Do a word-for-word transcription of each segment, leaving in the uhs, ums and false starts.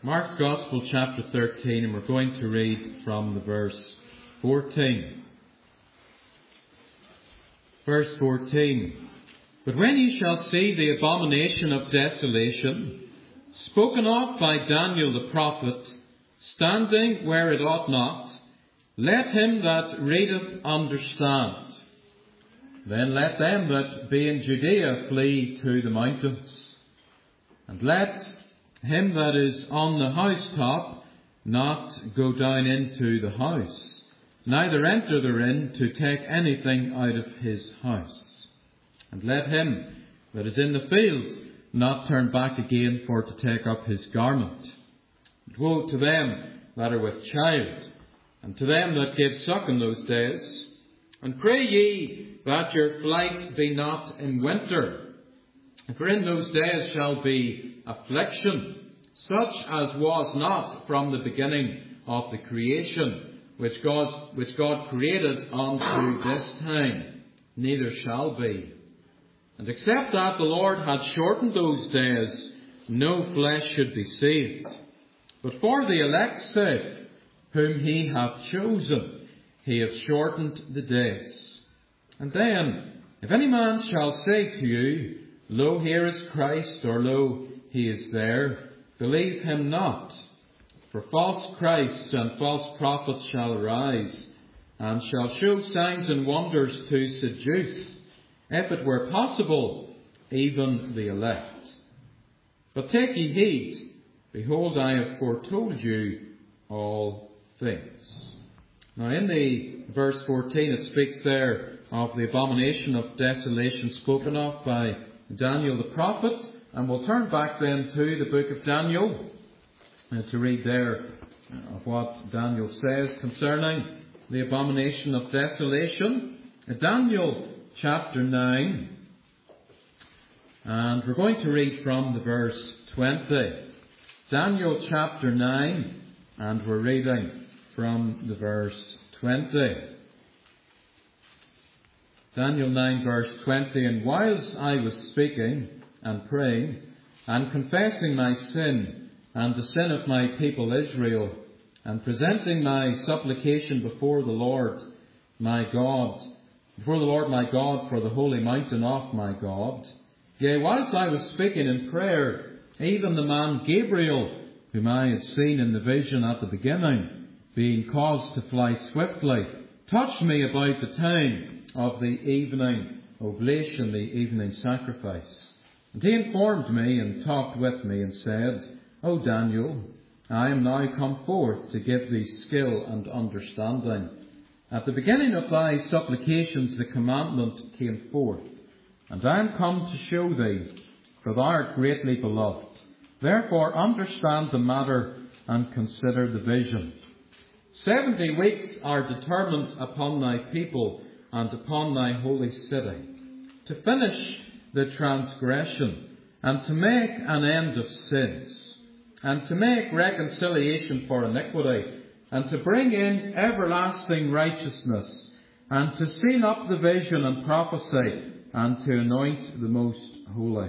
Mark's Gospel, chapter thirteen, and we're going to read from the verse fourteen. Verse fourteen. But when ye shall see the abomination of desolation, spoken of by Daniel the prophet, standing where it ought not, let him that readeth understand. Then let them that be in Judea flee to the mountains. And let him that is on the housetop not go down into the house, neither enter therein to take anything out of his house. And let him that is in the field not turn back again for to take up his garment. And woe to them that are with child, and to them that give suck in those days. And pray ye that your flight be not in winter. For in those days shall be affliction, such as was not from the beginning of the creation, which God, which God created unto this time, neither shall be. And except that the Lord had shortened those days, no flesh should be saved. But for the elect's sake, whom he hath chosen, he hath shortened the days. And then, if any man shall say to you, Lo, here is Christ, or Lo, he is there, believe him not. For false Christs and false prophets shall arise, and shall show signs and wonders to seduce, if it were possible, even the elect. But take ye heed, behold, I have foretold you all things. Now in the verse fourteen it speaks there of the abomination of desolation spoken of by Daniel the prophet. And we'll turn back then to the book of Daniel uh, to read there of what Daniel says concerning the abomination of desolation. Uh, Daniel chapter nine, and we're going to read from the verse twenty. Daniel chapter nine, and we're reading from the verse twenty. Daniel nine verse twenty. And whilst I was speaking and praying and confessing my sin and the sin of my people Israel, and presenting my supplication before the Lord my God, before the Lord my God for the holy mountain of my God, yea, whilst I was speaking in prayer, even the man Gabriel, whom I had seen in the vision at the beginning, being caused to fly swiftly, touched me about the time of the evening oblation, the evening sacrifice. And he informed me and talked with me and said, O Daniel, I am now come forth to give thee skill and understanding. At the beginning of thy supplications the commandment came forth, and I am come to show thee, for thou art greatly beloved. Therefore understand the matter and consider the vision. Seventy weeks are determined upon thy people and upon thy holy city, to finish the transgression, and to make an end of sins, and to make reconciliation for iniquity, and to bring in everlasting righteousness, and to seal up the vision and prophecy, and to anoint the most holy.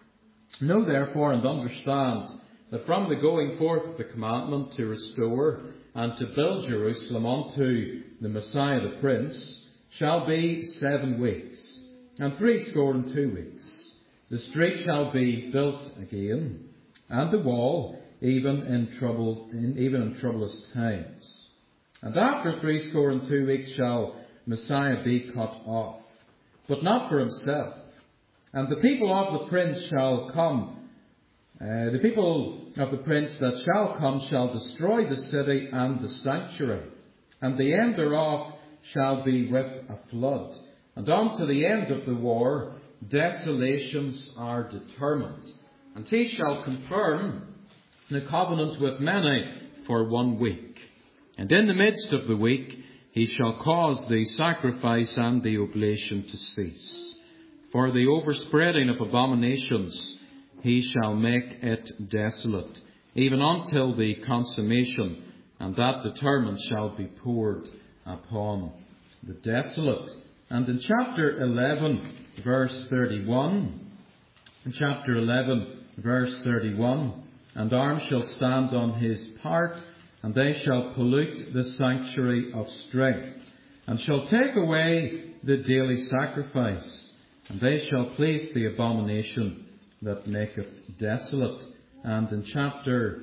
Know therefore and understand that from the going forth of the commandment to restore and to build Jerusalem unto the Messiah the Prince shall be seven weeks, and threescore and two weeks. The street shall be built again, and the wall even in troubled, in, even in troublous times. And after threescore and two weeks shall Messiah be cut off, but not for himself. And the people of the prince shall come. Uh, the people of the prince that shall come shall destroy the city and the sanctuary, and the end thereof shall be with a flood. And unto the end of the war, desolations are determined. And he shall confirm the covenant with many for one week. And in the midst of the week, he shall cause the sacrifice and the oblation to cease. For the overspreading of abominations, he shall make it desolate, even until the consummation, and that determined shall be poured upon the desolate. And in chapter eleven, verse thirty-one, in chapter eleven, verse thirty-one, and arms shall stand on his part, and they shall pollute the sanctuary of strength, and shall take away the daily sacrifice, and they shall place the abomination that maketh desolate. And in chapter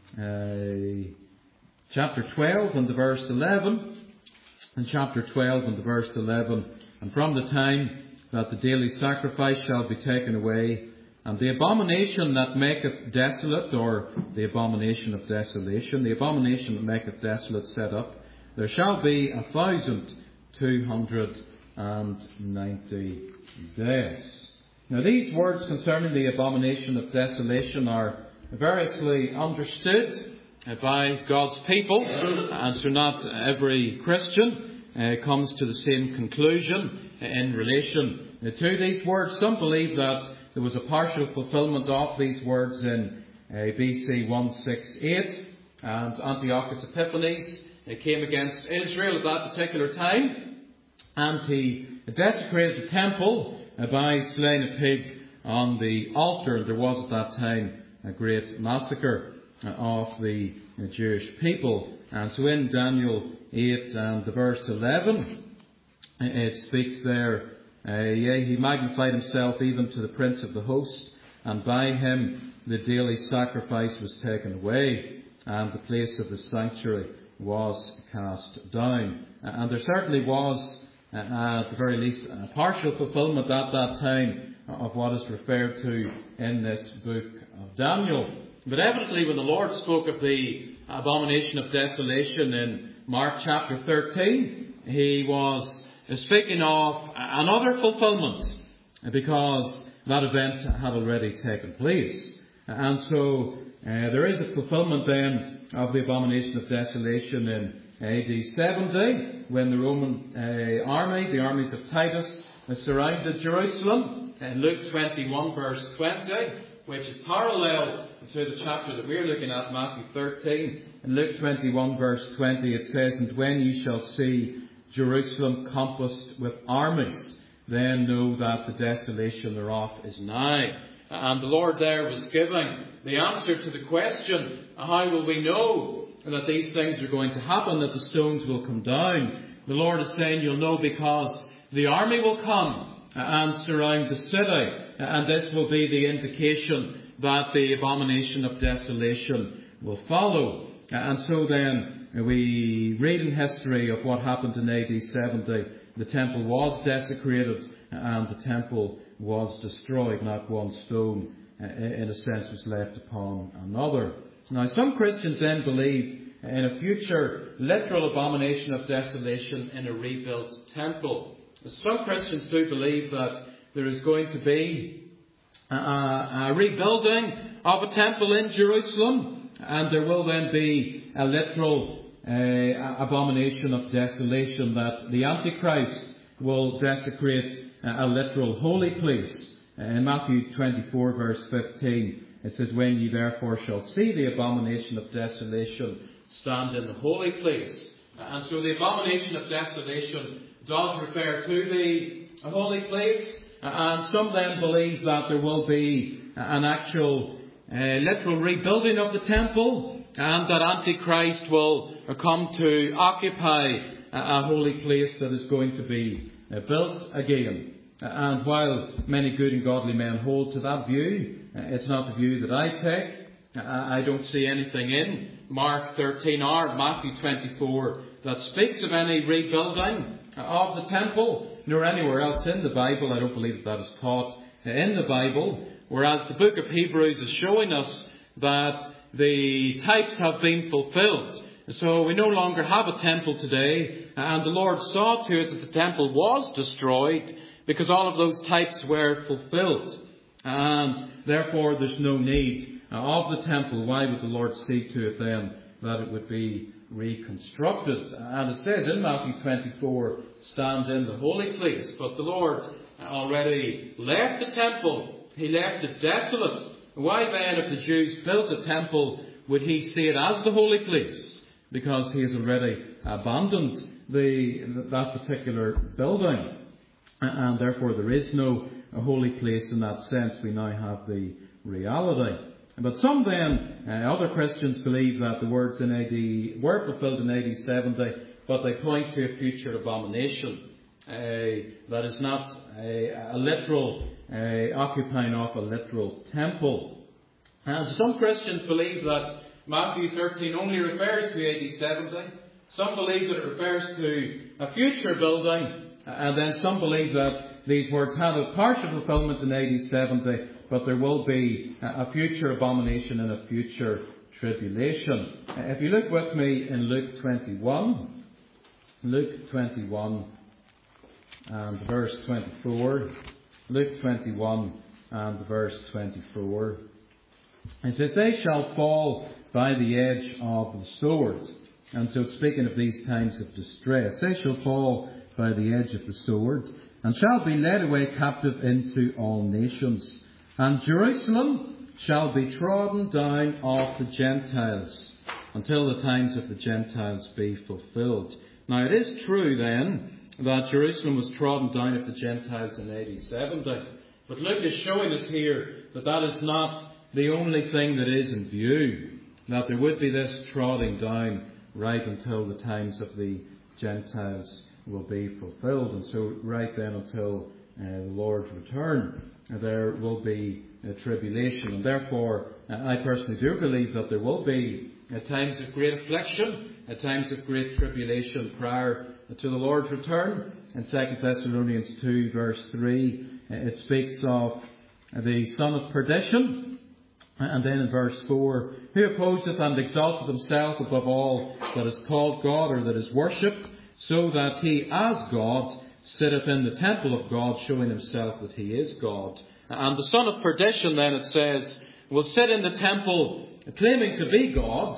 uh, chapter twelve and the verse eleven, in chapter twelve and the verse eleven, and from the time that the daily sacrifice shall be taken away, and the abomination that maketh desolate, or the abomination of desolation, the abomination that maketh desolate set up, there shall be a thousand two hundred and ninety days. Now these words concerning the abomination of desolation are variously understood by God's people, and so not every Christian uh, comes to the same conclusion in relation to these words. Some believe that there was a partial fulfillment of these words in uh, B C one sixty-eight, and Antiochus Epiphanes uh, came against Israel at that particular time, and he desecrated the temple uh, by slaying a pig on the altar. There was at that time a great massacre uh, of the uh, Jewish people. And so in Daniel eight and the verse eleven, it speaks there, uh, yea, he magnified himself even to the prince of the host, and by him the daily sacrifice was taken away, and the place of the sanctuary was cast down. And there certainly was, uh, at the very least, a partial fulfillment at that time of what is referred to in this book of Daniel. But evidently when the Lord spoke of the abomination of desolation in Mark chapter thirteen, he was speaking of another fulfillment, because that event had already taken place. And so uh, there is a fulfillment then of the abomination of desolation in A D seventy, when the Roman uh, army, the armies of Titus, uh, surrounded Jerusalem. In Luke twenty-one verse twenty, which is parallel to the chapter that we're looking at, Matthew thirteen. In Luke twenty-one verse twenty it says, "And when ye shall see Jerusalem compassed with armies, then know that the desolation thereof is nigh." And the Lord there was giving the answer to the question, how will we know that these things are going to happen, that the stones will come down? The Lord is saying you'll know because the army will come and surround the city, and this will be the indication that the abomination of desolation will follow. And so then we read in history of what happened in A D seventy. The temple was desecrated and the temple was destroyed. Not one stone, in a sense, was left upon another. Now, some Christians then believe in a future literal abomination of desolation in a rebuilt temple. Some Christians do believe that there is going to be a, a rebuilding of a temple in Jerusalem, and there will then be a literal uh, abomination of desolation, that the Antichrist will desecrate a, a literal holy place. In Matthew twenty-four verse fifteen, it says, "When ye therefore shall see the abomination of desolation stand in the holy place." And so the abomination of desolation does refer to the holy place, and some then believe that there will be an actual uh, literal rebuilding of the temple, and that Antichrist will come to occupy a holy place that is going to be uh, built again. And while many good and godly men hold to that view, it's not the view that I take. I don't see anything in Mark thirteen or Matthew twenty-four that speaks of any rebuilding of the temple, nor anywhere else in the Bible. I don't believe that that is taught in the Bible. Whereas the book of Hebrews is showing us that the types have been fulfilled. So we no longer have a temple today, and the Lord saw to it that the temple was destroyed, because all of those types were fulfilled. And therefore there's no need of the temple. Why would the Lord see to it then that it would be reconstructed? And it says in Matthew twenty-four, "Stand in the holy place." But the Lord already left the temple. He left it desolate. Why then, if the Jews built a temple, would he see it as the holy place? Because he has already abandoned the that particular building. And therefore there is no holy place in that sense. We now have the reality But some then, uh, other Christians believe that the words in A D were fulfilled in A D seventy, but they point to a future abomination. Uh, that is not a, a literal uh, occupying of a literal temple. And some Christians believe that Matthew thirteen only refers to A D seventy. Some believe that it refers to a future building. And then some believe that these words have a partial fulfillment in A D seventy, but there will be a future abomination and a future tribulation. If you look with me in Luke twenty-one, Luke twenty-one and verse twenty-four, Luke twenty-one and verse twenty-four. It says, "They shall fall by the edge of the sword." And so it's speaking of these times of distress. "They shall fall by the edge of the sword, and shall be led away captive into all nations. And Jerusalem shall be trodden down of the Gentiles, until the times of the Gentiles be fulfilled." Now it is true then that Jerusalem was trodden down of the Gentiles in A D seventy. But Luke is showing us here that that is not the only thing that is in view. That there would be this trodding down right until the times of the Gentiles will be fulfilled. And so right then until uh, the Lord's return, uh, there will be a tribulation. And therefore, uh, I personally do believe that there will be uh, times of great affliction, uh, times of great tribulation prior to the Lord's return. In Second Thessalonians two verse three, uh, it speaks of the son of perdition. And then in verse four, "Who opposeth and exalteth himself above all that is called God or that is worshipped, so that he as God sitteth in the temple of God, showing himself that he is God." And the son of perdition, then it says, will sit in the temple claiming to be God,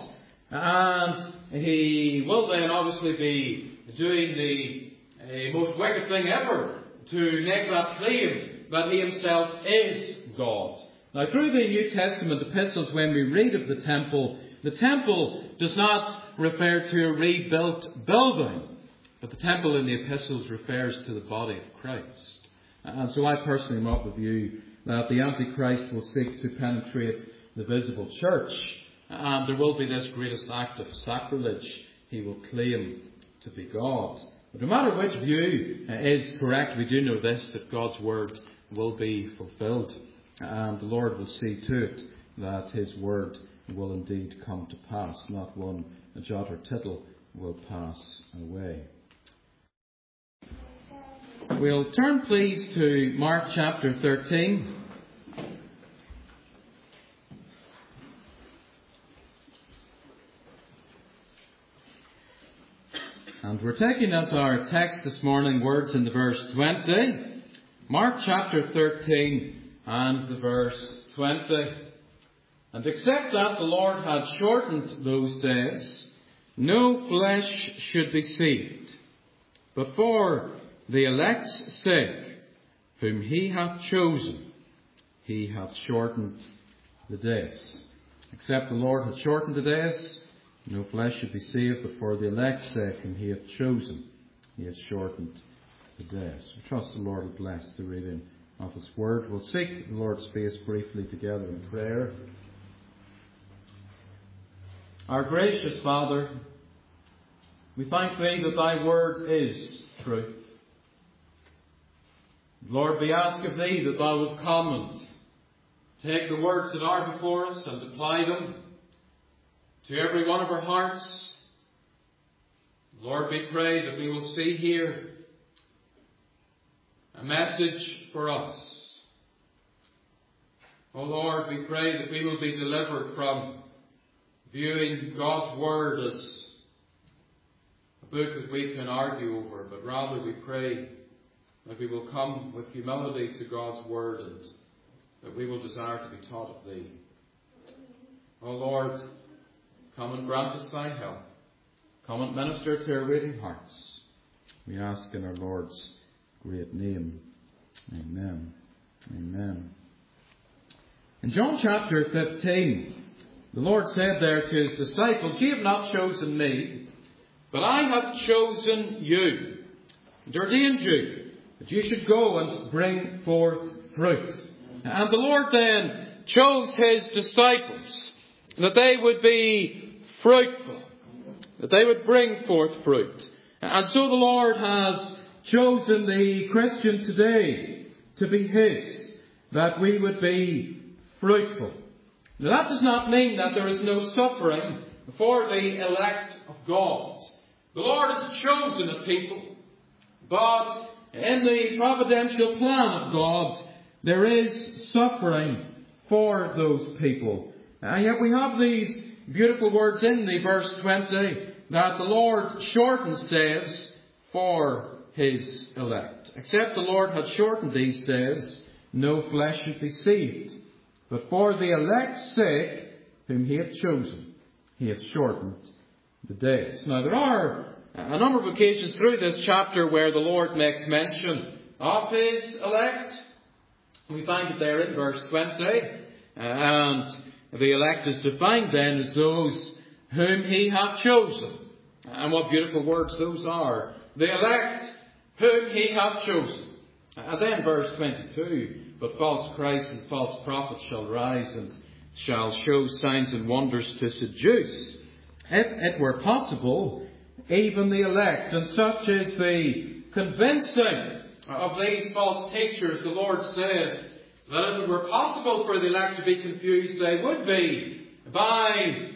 and he will then obviously be doing the uh, most wicked thing ever to make that claim that he himself is God. Now, through the New Testament epistles, when we read of the temple, the temple does not refer to a rebuilt building, but the temple in the epistles refers to the body of Christ. And so I personally am of the view that the Antichrist will seek to penetrate the visible church, and there will be this greatest act of sacrilege. He will claim to be God. But no matter which view is correct, we do know this, that God's word will be fulfilled. And the Lord will see to it that his word will indeed come to pass. Not one jot or tittle will pass away. We'll turn please to Mark chapter thirteen. And we're taking as our text this morning words in the verse twenty. Mark chapter thirteen and the verse twenty. "And except that the Lord had shortened those days, no flesh should be saved. But for the elect's sake, whom he hath chosen, he hath shortened the days." Except the Lord had shortened the days, no flesh should be saved, but for the elect's sake, whom he hath chosen, he hath shortened the days. We trust the Lord will bless the reading of his word. We'll seek the Lord's face briefly together in prayer. Our gracious Father, we thank thee that thy word is truth. Lord, we ask of thee that thou wilt come and take the words that are before us and apply them to every one of our hearts. Lord, we pray that we will see here a message for us. Oh Lord, we pray that we will be delivered from viewing God's word as a book that we can argue over, but rather we pray that we will come with humility to God's word and that we will desire to be taught of thee. Oh Lord, come and grant us thy help. Come and minister to our waiting hearts. We ask in our Lord's great name. Amen. Amen. In John chapter fifteen, the Lord said there to his disciples, "Ye have not chosen me, but I have chosen you, and ordained you, that you should go and bring forth fruit." And the Lord then chose His disciples that they would be fruitful, that they would bring forth fruit. And so the Lord has chosen the Christian today to be His, that we would be fruitful. Now that does not mean that there is no suffering for the elect of God. The Lord has chosen a people, but in the providential plan of God, there is suffering for those people. And yet we have these beautiful words in the verse twenty, that the Lord shortens days for His elect. Except the Lord had shortened these days, no flesh should be saved. But for the elect's sake, whom He hath chosen, He hath shortened the days. Now there are a number of occasions through this chapter where the Lord makes mention of His elect. We find it there in verse twenty. And the elect is defined then as those whom He hath chosen. And what beautiful words those are. The elect whom He hath chosen. And then verse twenty-two. But false Christs and false prophets shall rise and shall show signs and wonders to seduce, if it were possible, even the elect. And such is the convincing of these false teachers. The Lord says that if it were possible for the elect to be confused, they would be by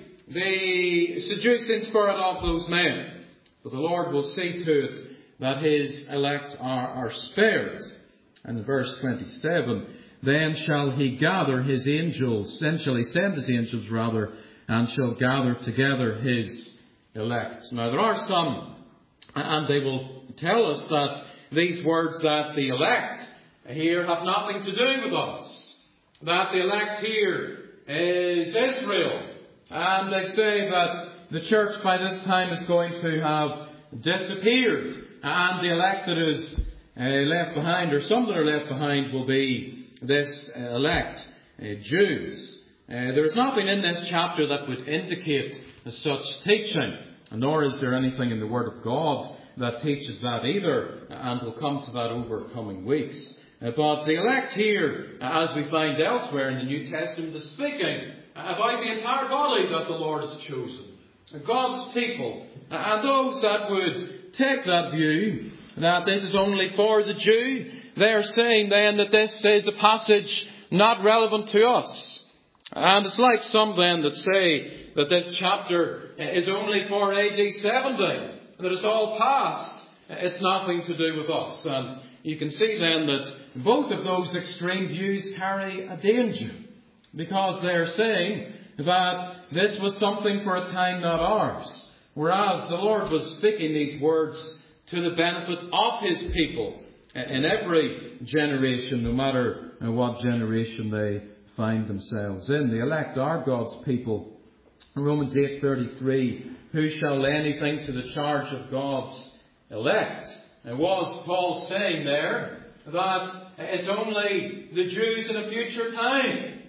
the seducing spirit of those men. But the Lord will see to it that His elect are, are spared. And in verse twenty-seven, then shall He gather His angels, then shall He send His angels rather, and shall gather together His elect. Now there are some, and they will tell us that these words that the elect here have nothing to do with us. That the elect here is Israel. And they say that the church by this time is going to have disappeared. And the elect that is uh, left behind, or some that are left behind, will be this uh, elect uh, Jews. Uh, there is nothing in this chapter that would indicate such teaching. Nor is there anything in the Word of God that teaches that either. And we'll come to that over coming weeks. Uh, but the elect here, as we find elsewhere in the New Testament, is speaking about the entire body that the Lord has chosen. God's people. And those that would take that view, that this is only for the Jew, they are saying then that this is a passage not relevant to us. And it's like some then that say that this chapter is only for A D seventy, that it's all past. It's nothing to do with us. And you can see then that both of those extreme views carry a danger, because they're saying that this was something for a time not ours, whereas the Lord was speaking these words to the benefit of His people in every generation, no matter what generation they find themselves in. The elect are God's people. Romans eight thirty-three, who shall lay anything to the charge of God's elect? And was Paul saying there that it's only the Jews in a future time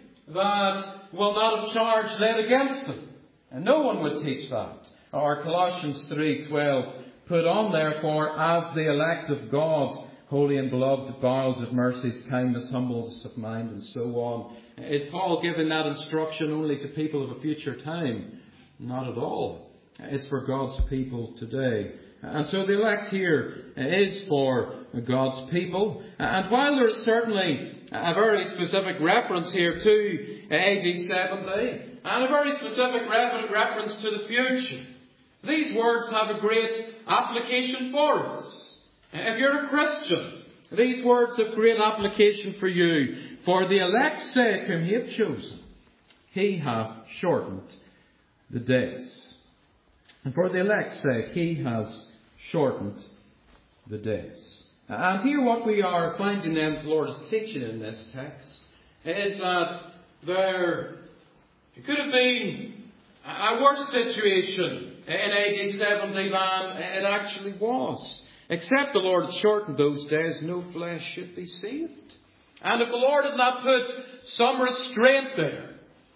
that will not have charge laid against them? And no one would teach that. Or Colossians three twelve, put on therefore as the elect of God, holy and beloved, bowels of mercies, kindness, humbleness of mind, and so on. Is Paul giving that instruction only to people of a future time? Not at all. It's for God's people today. And so the elect here is for God's people. And while there is certainly a very specific reference here to A D seventy, and a very specific reference to the future, these words have a great application for us. If you're a Christian, these words have great application for you. For the elect's sake whom He hath chosen, He hath shortened the days. And for the elect's sake, He has shortened the days. And here what we are finding then the Lord is teaching in this text is that there could have been a worse situation in A D seventy than it actually was. Except the Lord had shortened those days, no flesh should be saved. And if the Lord had not put some restraint there,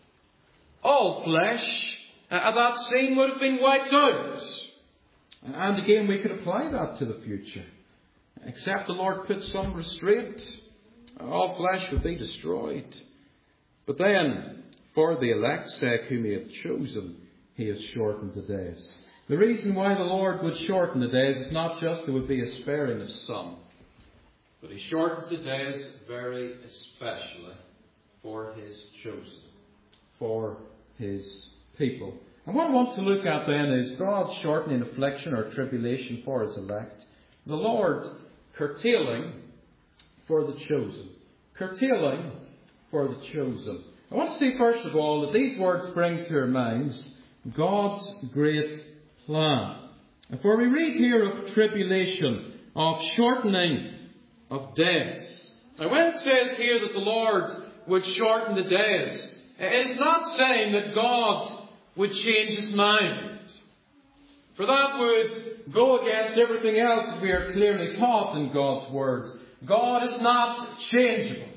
all flesh at that scene would have been wiped out. And again, we could apply that to the future. Except the Lord put some restraint, all flesh would be destroyed. But then, for the elect's sake whom he hath chosen, he has shortened the days. The reason why the Lord would shorten the days is not just there would be a sparing of some, but he shortens the days very especially for his chosen, for his people. And what I want to look at then is God shortening affliction or tribulation for his elect. The Lord curtailing for the chosen. Curtailing for the chosen. I want to see first of all that these words bring to our minds God's great plan. And for we read here of tribulation, of shortening of days. Now when it says here that the Lord would shorten the days, it is not saying that God would change his mind. For that would go against everything else that we are clearly taught in God's Word. God is not changeable.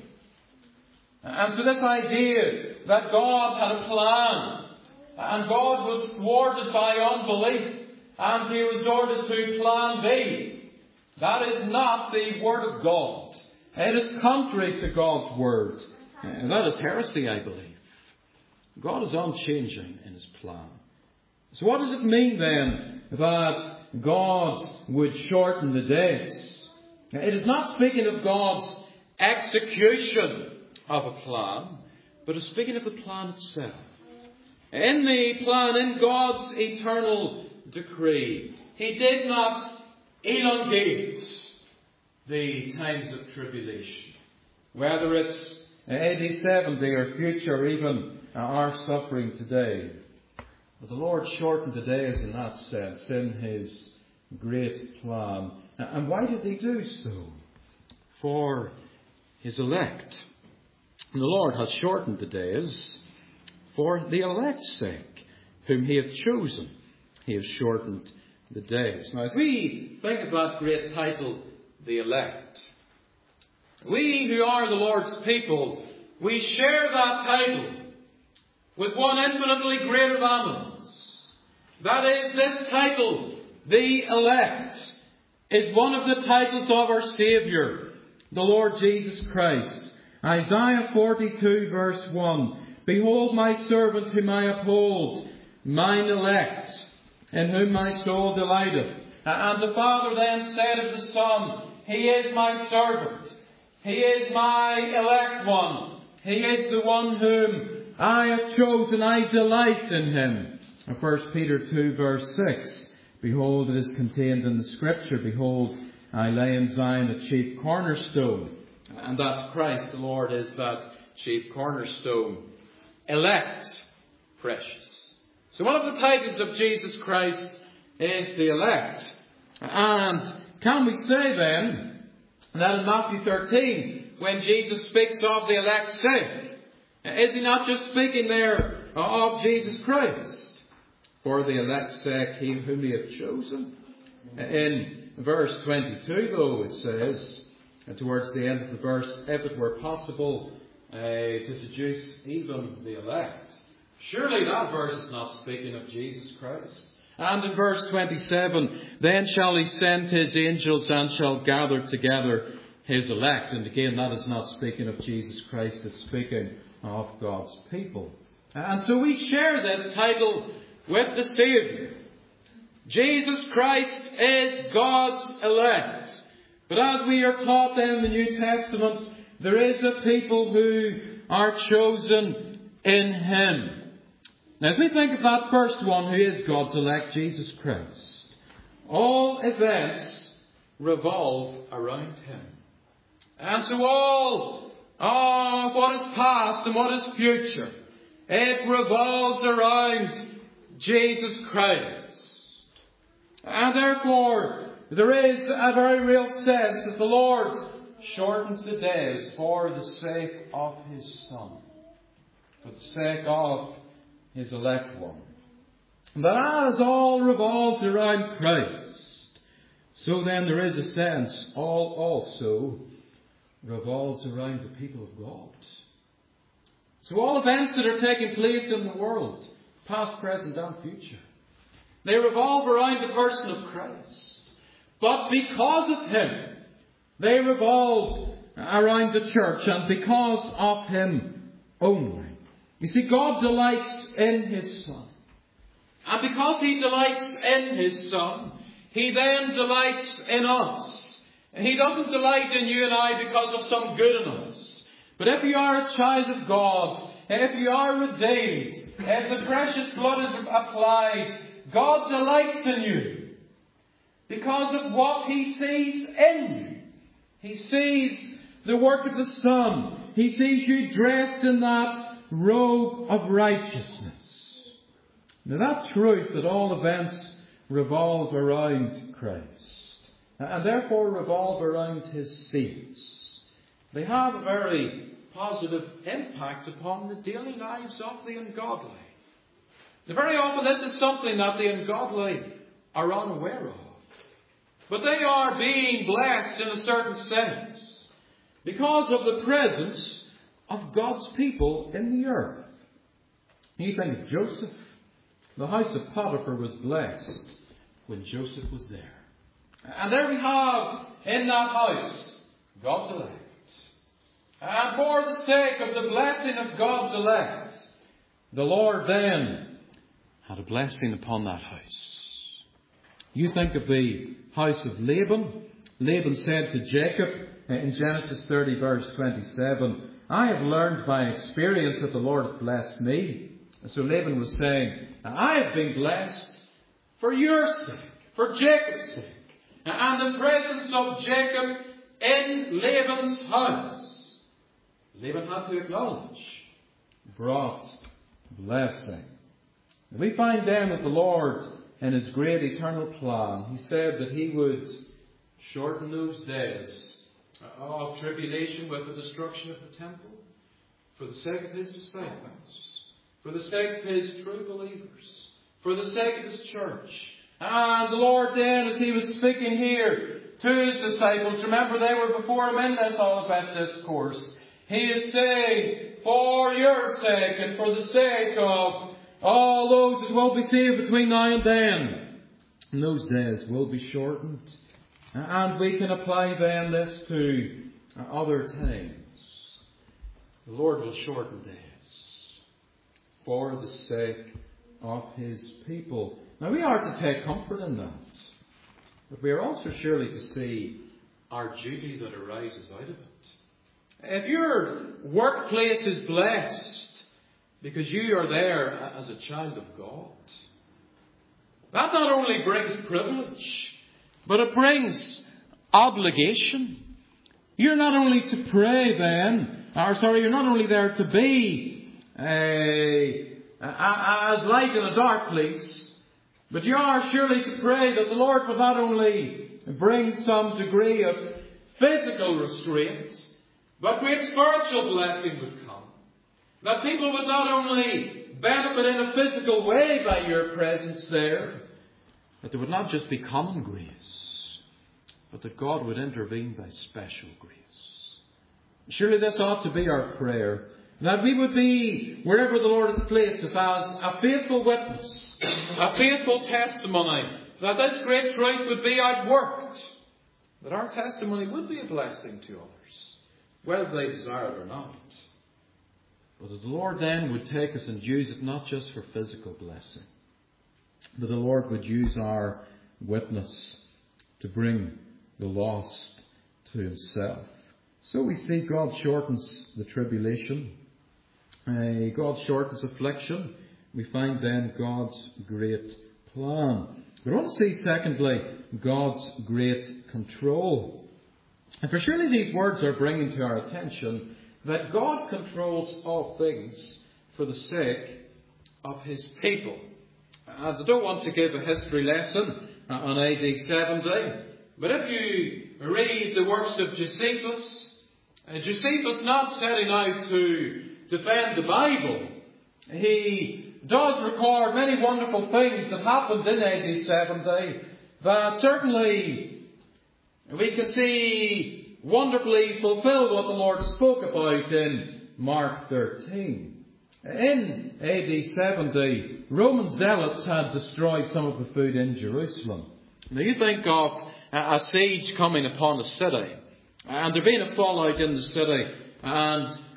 And so this idea that God had a plan and God was thwarted by unbelief and he resorted to plan B, that is not the Word of God. It is contrary to God's Word. And that is heresy, I believe. God is unchanging in his plan. So what does it mean then that God would shorten the days? It is not speaking of God's execution of a plan, but is speaking of the plan itself. In the plan, in God's eternal decree, he did not elongate the times of tribulation. Whether it's A D seventy or future or even our suffering today. But the Lord shortened the days in that sense, in his great plan. And why did he do so? For his elect. And the Lord has shortened the days for the elect's sake, whom he hath chosen. He has shortened the days. Now, as we think of that great title, the elect, we who are the Lord's people, we share that title with one infinitely greater than us. That is, this title, the elect, is one of the titles of our Saviour, the Lord Jesus Christ. Isaiah forty-two verse one. Behold my servant whom I uphold, mine elect, in whom my soul delighteth. And the Father then said of the Son, He is my servant. He is my elect one. He is the one whom I have chosen. I delight in him. And First Peter two verse six. Behold, it is contained in the Scripture. Behold, I lay in Zion a chief cornerstone. And that's Christ. The Lord is that chief cornerstone. Elect, precious. So one of the titles of Jesus Christ is the elect. And can we say then that in Matthew thirteen, when Jesus speaks of the elect's sake, is he not just speaking there of Jesus Christ? For the elect's sake, he whom he hath chosen. In verse twenty-two, though, it says, and towards the end of the verse, if it were possible uh, to seduce even the elect. Surely that verse is not speaking of Jesus Christ. And in verse twenty-seven, then shall he send his angels and shall gather together his elect. And again, that is not speaking of Jesus Christ, it's speaking of God's people. And so we share this title with the Saviour. Jesus Christ is God's elect. But as we are taught in the New Testament, there is a people who are chosen in Him. Now, as we think of that first one who is God's elect, Jesus Christ, all events revolve around Him. And so all of what is past and what is future, it revolves around Jesus Christ. And therefore, there is a very real sense that the Lord shortens the days for the sake of His Son, for the sake of His elect one. But as all revolves around Christ, so then there is a sense all also revolves around the people of God. So all events that are taking place in the world, past, present and future, they revolve around the person of Christ. But because of Him, they revolve around the church. And because of Him, only. You see, God delights in His Son. And because He delights in His Son, He then delights in us. He doesn't delight in you and I because of some good in us. But if you are a child of God, if you are redeemed, if the precious blood is applied, God delights in you because of what He sees in you. He sees the work of the Son. He sees you dressed in that robe of righteousness. Now that truth that all events revolve around Christ, and therefore revolve around His saints, they have a very positive impact upon the daily lives of the ungodly. Now, very often this is something that the ungodly are unaware of. But they are being blessed in a certain sense because of the presence of God's people in the earth. You think of Joseph. The house of Potiphar was blessed when Joseph was there. And there we have in that house God's elect. And for the sake of the blessing of God's elect, the Lord then had a blessing upon that house. You think of the house of Laban. Laban said to Jacob in Genesis thirty verse twenty-seven, I have learned by experience that the Lord hath blessed me. And so Laban was saying, I have been blessed for your sake, for Jacob's sake, and the presence of Jacob in Laban's house. Laban had to acknowledge, brought blessing. We find then that the Lord, in His great eternal plan, He said that He would shorten those days of tribulation with the destruction of the temple for the sake of His disciples, for the sake of His true believers, for the sake of His church. And the Lord then, as He was speaking here to His disciples, remember they were before Him in this Olivet discourse, He is saying, for your sake and for the sake of all those that will be saved between now and then, and those days will be shortened. And we can apply then this to other times. The Lord will shorten days for the sake of His people. Now we are to take comfort in that. But we are also surely to see our duty that arises out of it. If your workplace is blessed because you are there as a child of God, that not only brings privilege, but it brings obligation. You're not only to pray then, or sorry, you're not only there to be a, a, as light in a dark place, but you are surely to pray that the Lord would not only bring some degree of physical restraint, but great spiritual blessing would come. That people would not only benefit in a physical way by your presence there, but there would not just be common grace, but that God would intervene by special grace. Surely this ought to be our prayer, that we would be, wherever the Lord has placed us, as a faithful witness, a faithful testimony, that this great truth would be outworked, that our testimony would be a blessing to others, whether they desire it or not. But that the Lord then would take us and use it not just for physical blessing, but the Lord would use our witness to bring the lost to Himself. So we see God shortens the tribulation. Uh, God shortens affliction. We find then God's great plan. We want to see, secondly, God's great control. And for surely these words are bringing to our attention that God controls all things for the sake of His people. And I don't want to give a history lesson on A D seventy, but if you read the works of Josephus, uh, Josephus not setting out to defend the Bible. He does record many wonderful things that happened in A D seventy that certainly we can see wonderfully fulfill what the Lord spoke about in Mark thirteen. In A D seventy, Roman zealots had destroyed some of the food in Jerusalem. Now you think of a, a siege coming upon a city, and there being a fallout in the city, and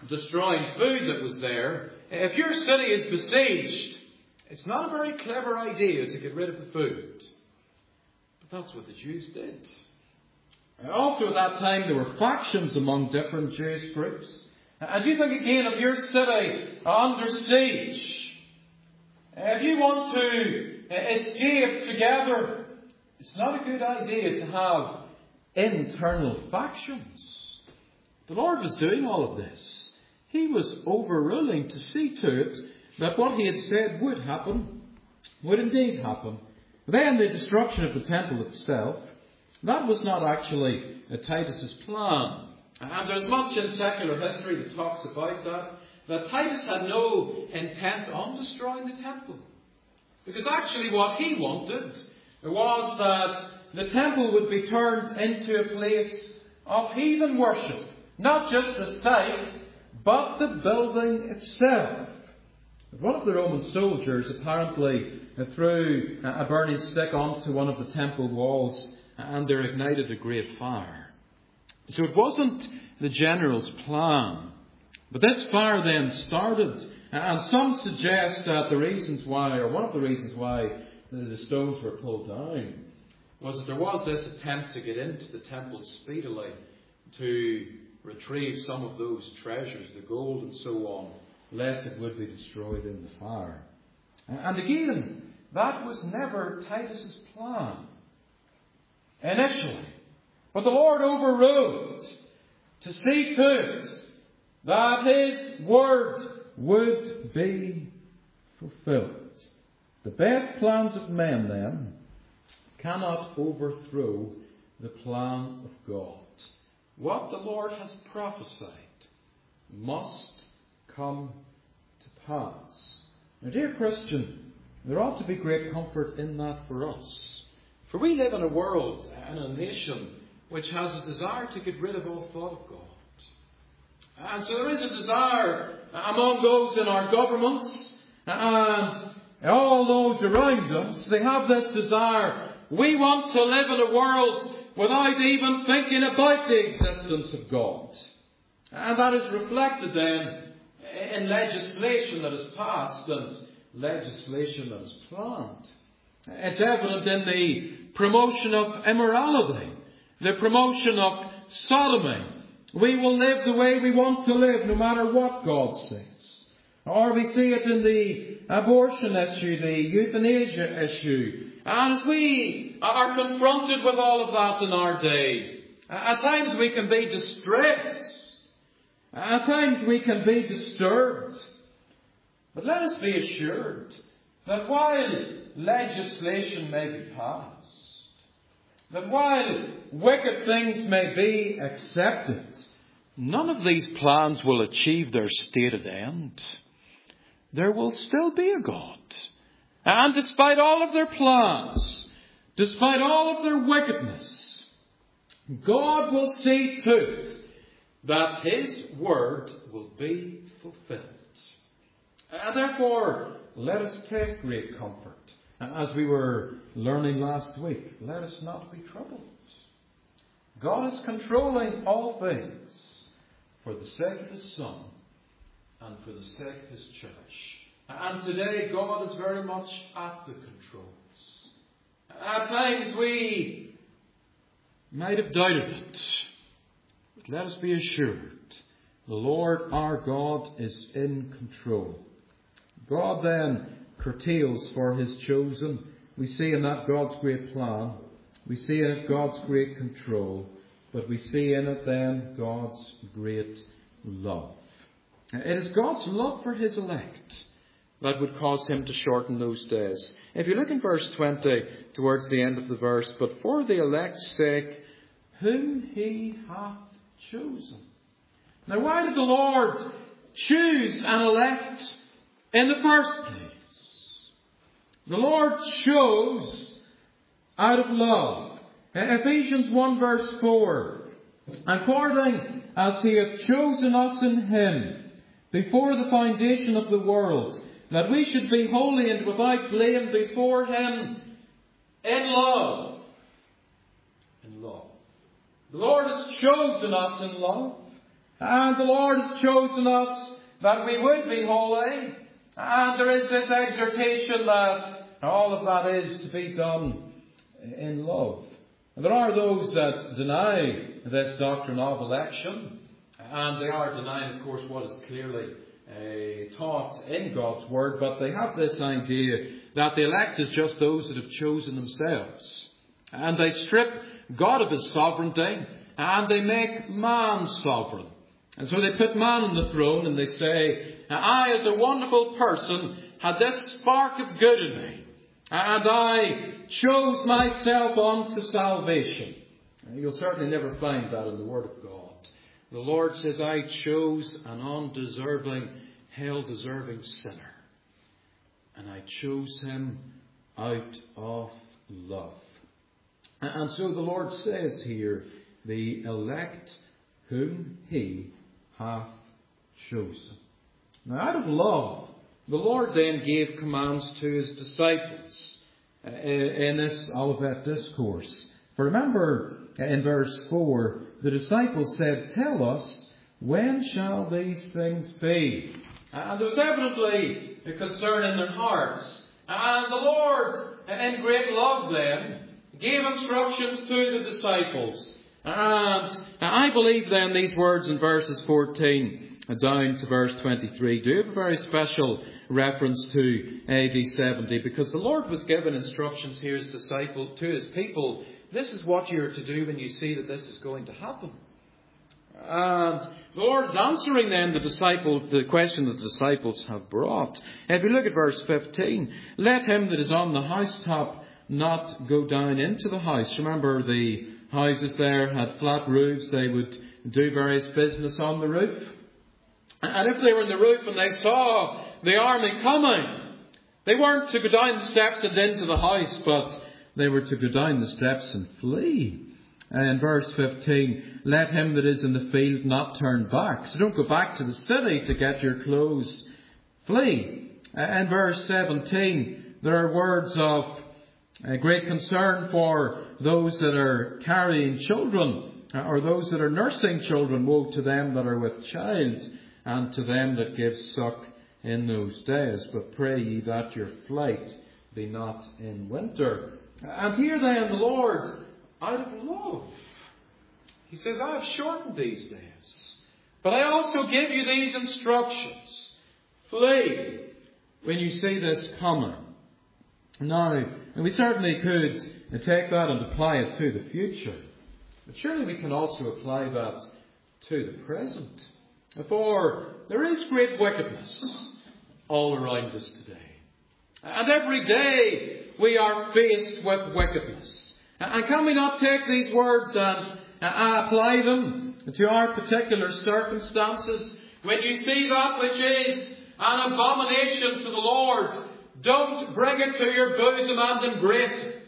destroying food that was there. If your city is besieged, it's not a very clever idea to get rid of the food. But that's what the Jews did. Also at that time there were factions among different Jewish groups. As you think again of your city under siege, if you want to escape together, it's not a good idea to have internal factions. The Lord was doing all of this. He was overruling to see to it that what He had said would happen, would indeed happen. Then the destruction of the temple itself, that was not actually Titus's plan. And there's much in secular history that talks about that, that Titus had no intent on destroying the temple. Because actually what he wanted was that the temple would be turned into a place of heathen worship. Not just the site, but the building itself. One of the Roman soldiers apparently threw a burning stick onto one of the temple walls, and there ignited a great fire. So it wasn't the general's plan. But this fire then started, and some suggest that the reasons why, or one of the reasons why the stones were pulled down, was that there was this attempt to get into the temple speedily to retrieve some of those treasures, the gold and so on, lest it would be destroyed in the fire. And again, that was never Titus's plan initially. But the Lord overruled to see to it that His word would be fulfilled. The best plans of men, then, cannot overthrow the plan of God. What the Lord has prophesied must come to pass. Now, dear Christian, there ought to be great comfort in that for us. For we live in a world and a nation which has a desire to get rid of all thought of God. And so there is a desire among those in our governments and all those around us. They have this desire. We want to live in a world without even thinking about the existence of God. And that is reflected then in legislation that is passed and legislation that is planned. It's evident in the promotion of immorality, the promotion of sodomy. We will live the way we want to live, no matter what God says. Or we see it in the abortion issue, the euthanasia issue. And as we are confronted with all of that in our day, at times we can be distressed. At times we can be disturbed. But let us be assured that while legislation may be passed, that while wicked things may be accepted, none of these plans will achieve their stated end. There will still be a God. And despite all of their plans, despite all of their wickedness, God will see to it that His word will be fulfilled. And therefore, let us take great comfort. As we were learning last week, let us not be troubled. God is controlling all things for the sake of His Son and for the sake of His church. And today God is very much at the controls. At times we might have doubted it. But let us be assured the Lord our God is in control. God then curtails for His chosen. We see in that God's great plan. We see in it God's great control. But we see in it then God's great love. It is God's love for His elect that would cause Him to shorten those days. If you look in verse twenty, towards the end of the verse, but for the elect's sake, whom He hath chosen. Now, why did the Lord choose an elect in the first place? The Lord chose out of love. Ephesians one verse four. According as He hath chosen us in Him before the foundation of the world, that we should be holy and without blame before Him in love. In love. The Lord has chosen us in love. And the Lord has chosen us that we would be holy. And there is this exhortation that all of that is to be done in love. And there are those that deny this doctrine of election. And they are denying, of course, what is clearly uh, taught in God's Word. But they have this idea that the elect is just those that have chosen themselves. And they strip God of his sovereignty. And they make man sovereign. And so they put man on the throne and they say, I as a wonderful person had this spark of good in me. And I chose myself unto salvation. And you'll certainly never find that in the Word of God. The Lord says, I chose an undeserving, hell-deserving sinner. And I chose him out of love. And so the Lord says here, the elect whom he hath chosen. Now out of love, the Lord then gave commands to his disciples in this Olivet Discourse. For remember in verse four, the disciples said, tell us, when shall these things be? And there was evidently a concern in their hearts. And the Lord, in great love then, gave instructions to the disciples. And I believe then these words in verses fourteen down to verse twenty-three do have a very special reference to A D seventy, because the Lord was given instructions here as disciple to his people. This is what you're to do when you see that this is going to happen. And the Lord is answering then the disciple, the question that the disciples have brought. If you look at verse fifteen, let him that is on the housetop not go down into the house. Remember, the houses there had flat roofs. They would do various business on the roof. And if they were in the roof and they saw the army coming, they weren't to go down the steps and into the house, but they were to go down the steps and flee. And in verse fifteen, let him that is in the field not turn back. So don't go back to the city to get your clothes. Flee. And verse seventeen, there are words of a great concern for those that are carrying children, or those that are nursing children. Woe to them that are with child, and to them that give suck in those days. But pray ye that your flight be not in winter. And here then the Lord, out of love, he says, I have shortened these days, but I also give you these instructions. Flee when you see this coming. Now, and we certainly could take that and apply it to the future. But surely we can also apply that to the present. For there is great wickedness all around us today. And every day we are faced with wickedness. And can we not take these words and apply them to our particular circumstances? When you see that which is an abomination to the Lord, don't bring it to your bosom and embrace it.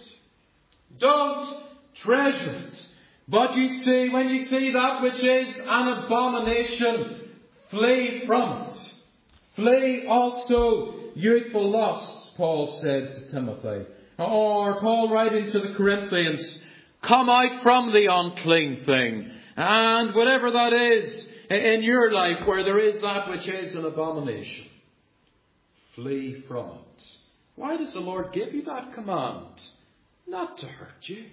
Don't treasure it. But you see, when you see that which is an abomination, flee from it. Flee also youthful lusts, Paul said to Timothy. Or Paul writing to the Corinthians, come out from the unclean thing. And whatever that is in your life where there is that which is an abomination, flee from it. Why does the Lord give you that command? Not to hurt you.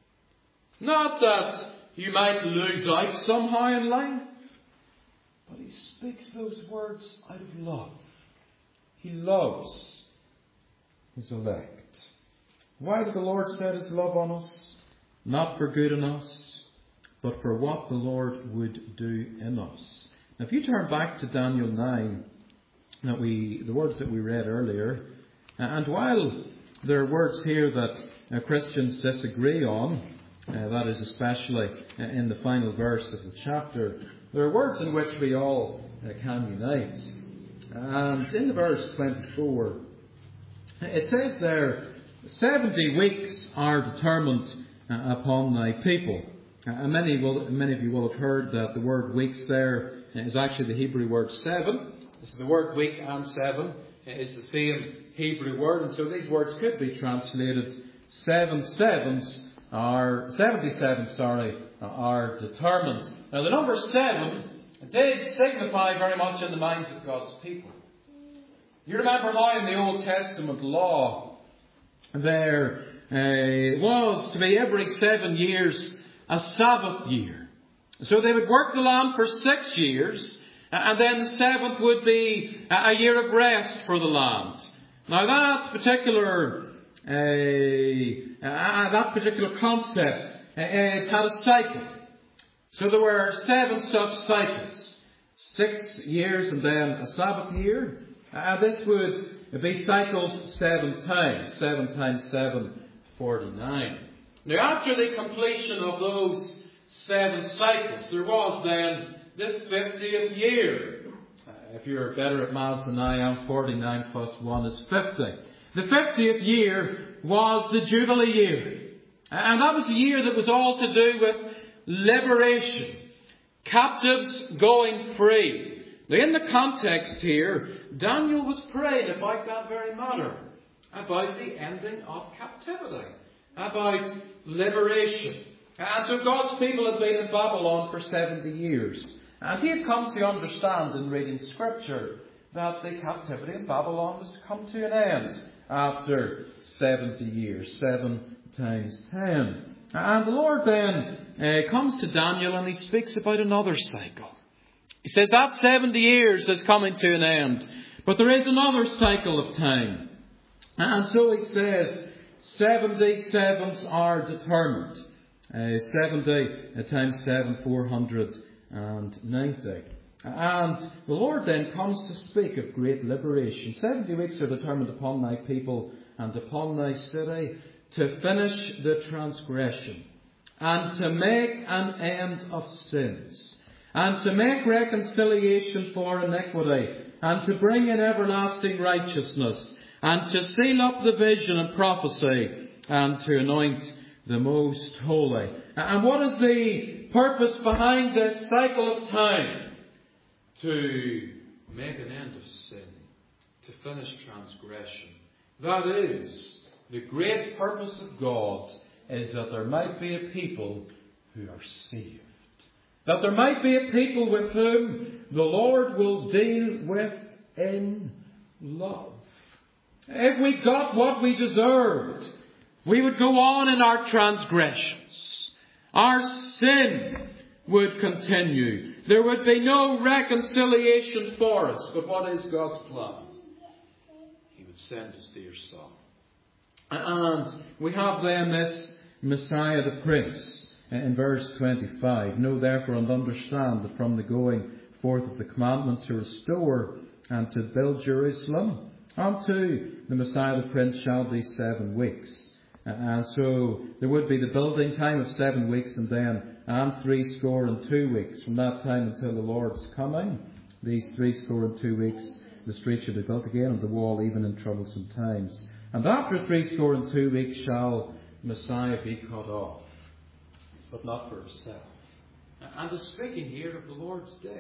Not that you might lose out somehow in life. But he speaks those words out of love. He loves his elect. Why did the Lord set his love on us? Not for good in us, but for what the Lord would do in us. Now if you turn back to Daniel nine, that we, the words that we read earlier, and while there are words here that uh, Christians disagree on, uh, that is especially in the final verse of the chapter, there are words in which we all uh, can unite. And in the verse twenty-four, it says there, seventy weeks are determined uh, upon thy people. Uh, and many, will, many of you will have heard that the word weeks there is actually the Hebrew word seven. So the word week and seven is the same Hebrew word, and so these words could be translated seven sevens are seventy-seven, sorry, are determined. Now the number seven did signify very much in the minds of God's people. You remember how in the Old Testament law there uh, was to be every seven years a Sabbath year. So they would work the land for six years, and then the seventh would be a year of rest for the land. Now that particular uh, uh, that particular concept uh, it had a cycle. So there were seven such cycles. Six years and then a Sabbath year. Uh, this would be cycled seven times. Seven times seven, forty-nine. Now after the completion of those seven cycles, there was then this fiftieth year. Uh, if you're better at maths than I am, forty-nine plus one is fifty. The fiftieth year was the Jubilee year. And that was a year that was all to do with liberation. Captives going free. Now in the context here, Daniel was praying about that very matter. About the ending of captivity. About liberation. And so God's people had been in Babylon for seventy years. And he had come to understand in reading Scripture that the captivity in Babylon was to come to an end after seventy years. Seven times ten. And the Lord then uh, comes to Daniel and he speaks about another cycle. He says that seventy years is coming to an end. But there is another cycle of time. And so he says seventy sevens are determined. Uh, seventy times seven, four hundred ninety. And the Lord then comes to speak of great liberation. Seventy weeks are determined upon thy people and upon thy city to finish the transgression and to make an end of sins and to make reconciliation for iniquity and to bring in everlasting righteousness and to seal up the vision and prophecy and to anoint the most holy. And what is the purpose behind this cycle of time? To make an end of sin. To finish transgression. That is, the great purpose of God is that there might be a people who are saved. That there might be a people with whom the Lord will deal with in love. If we got what we deserved, we would go on in our transgressions. Our sin would continue. There would be no reconciliation for us. But what is God's plan? He would send His dear Son. And we have then this Messiah the Prince in verse twenty-five. Know therefore and understand that from the going forth of the commandment to restore and to build Jerusalem unto the Messiah the Prince shall be seven weeks. And so there would be the building time of seven weeks and then and three score and two weeks. From that time until the Lord's coming, these three score and two weeks, the street shall be built again and the wall even in troublesome times. And after three score and two weeks shall Messiah be cut off, but not for himself. And is speaking here of the Lord's death.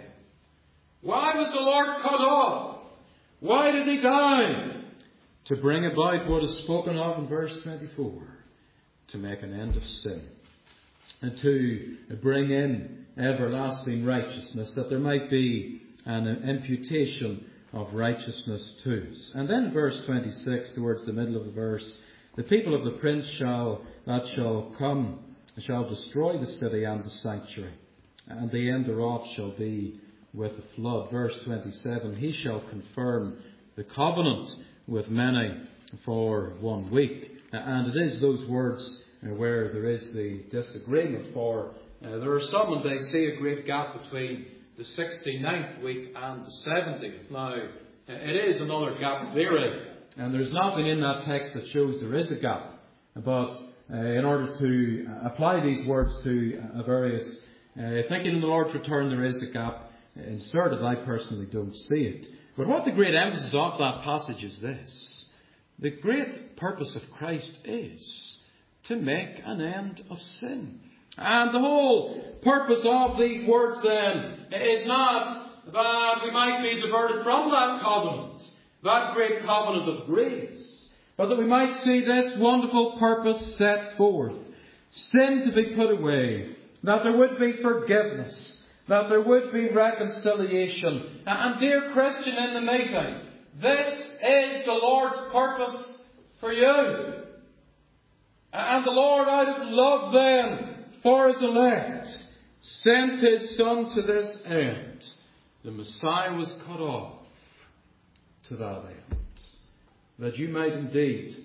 Why was the Lord cut off? Why did He die? To bring about what is spoken of in verse twenty-four. To make an end of sin. And to bring in everlasting righteousness. That there might be an imputation of righteousness to us. And then in verse twenty-six, towards the middle of the verse, the people of the prince shall that shall come shall destroy the city and the sanctuary, and the end thereof shall be with a flood. Verse twenty-seven, he shall confirm the covenant with many for one week. And it is those words where there is the disagreement, for uh, there are some and they see a great gap between the sixty-ninth week and the seventieth. Now, it is another gap theory, and there's nothing in that text that shows there is a gap. But uh, in order to apply these words to uh, various uh, thinking in the Lord's return, there is a gap inserted. I personally don't see it. But what the great emphasis of that passage is this. The great purpose of Christ is to make an end of sin. And the whole purpose of these words then is not that we might be diverted from that covenant, that great covenant of grace, but that we might see this wonderful purpose set forth. Sin to be put away, that there would be forgiveness, that there would be reconciliation. And dear Christian in the meeting, this is the Lord's purpose for you. And the Lord, out of love then for His elect, sent His Son to this end. The Messiah was cut off to that end, that you might indeed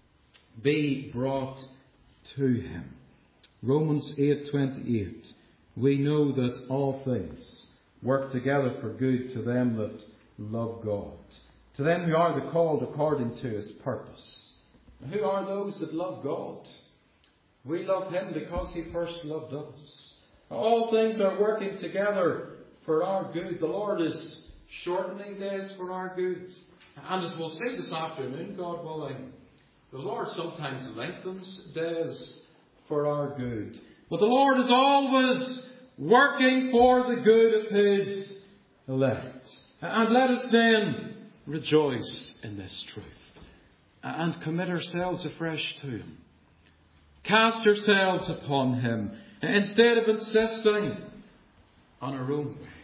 be brought to Him. Romans eight twenty-eight. We know that all things work together for good to them that love God, to them who are the called according to His purpose. Who are those that love God? We love Him because He first loved us. All things are working together for our good. The Lord is shortening days for our good. And as we'll see this afternoon, God willing, the Lord sometimes lengthens days for our good. But the Lord is always working for the good of His elect. And let us then rejoice in this truth and commit ourselves afresh to Him. Cast ourselves upon Him instead of insisting on our own way.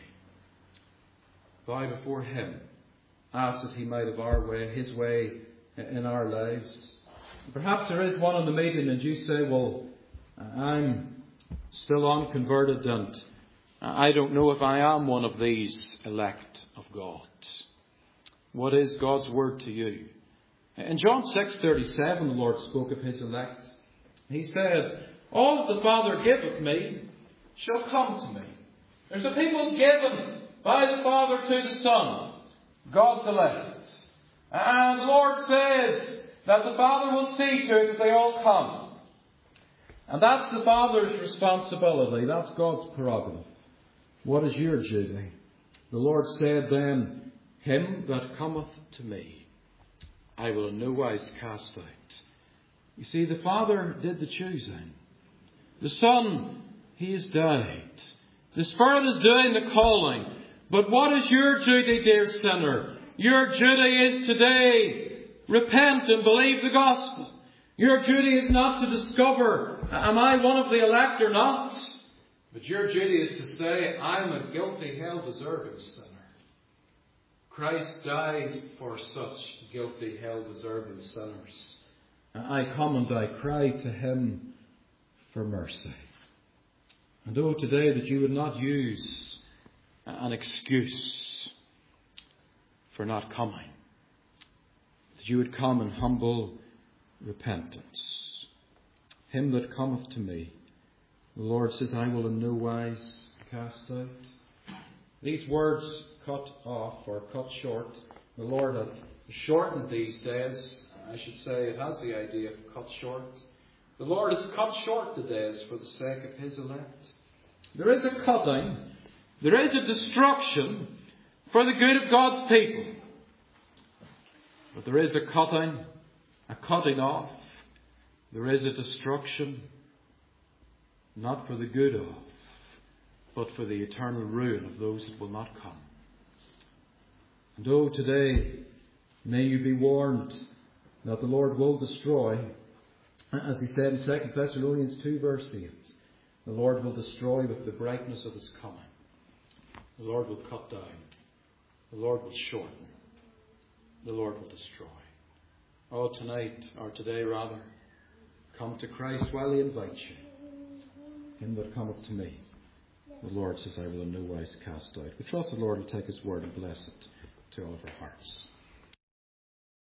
Bow before Him. Ask that He might have our way, His way in our lives. Perhaps there is one in the meeting and you say, well, I'm still unconverted and I don't know if I am one of these elect of God. What is God's word to you? In John six thirty-seven, the Lord spoke of His elect. He said, all that the Father giveth me shall come to me. There's a people given by the Father to the Son, God's elect. And the Lord says that the Father will see to it that they all come. And that's the Father's responsibility. That's God's prerogative. What is your duty? The Lord said then, him that cometh to me, I will in no wise cast out. You see, the Father did the choosing. The Son, He has died. The Spirit is doing the calling. But what is your duty, dear sinner? Your duty is today, repent and believe the gospel. Your duty is not to discover, am I one of the elect or not? But your duty is to say, I'm a guilty, hell-deserving sinner. Christ died for such guilty, hell-deserving sinners. I come and I cry to Him for mercy. And oh, today that you would not use an excuse for not coming. That you would come in humble repentance. Him that cometh to me, the Lord says, I will in no wise cast out. These words cut off or cut short. The Lord hath shortened these days. I should say it has the idea of cut short. The Lord has cut short the days for the sake of His elect. There is a cutting. There is a destruction for the good of God's people. But there is a cutting, a cutting off. There is a destruction, not for the good of, but for the eternal ruin of those that will not come. And oh, today, may you be warned that the Lord will destroy, as He said in Second Thessalonians two verse eight, the Lord will destroy with the brightness of His coming. The Lord will cut down. The Lord will shorten. The Lord will destroy. Oh, tonight, or today rather, come to Christ while He invites you. Him that cometh to me, the Lord says, I will in no wise cast out. We trust the Lord will take His word and bless it to all of our hearts.